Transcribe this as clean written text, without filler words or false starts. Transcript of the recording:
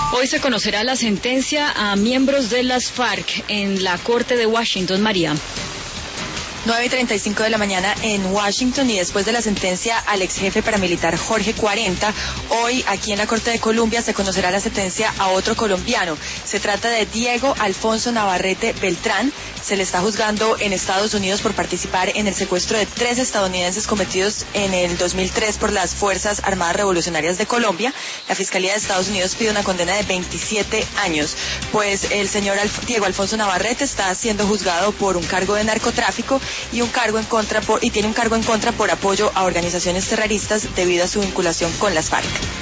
Hoy se conocerá la sentencia a miembros de las FARC en la Corte de Washington, María. 9:35 de la mañana en Washington, y después de la sentencia al ex jefe paramilitar Jorge 40, hoy aquí en la Corte de Colombia se conocerá la sentencia a otro colombiano. Se trata de Diego Alfonso Navarrete Beltrán. Se le está juzgando en Estados Unidos por participar en el secuestro de 3 estadounidenses cometidos en el 2003 por las Fuerzas Armadas Revolucionarias de Colombia. La Fiscalía de Estados Unidos pide una condena de 27 años. Pues el señor Diego Alfonso Navarrete está siendo juzgado por un cargo de narcotráfico y tiene un cargo en contra por apoyo a organizaciones terroristas debido a su vinculación con las FARC.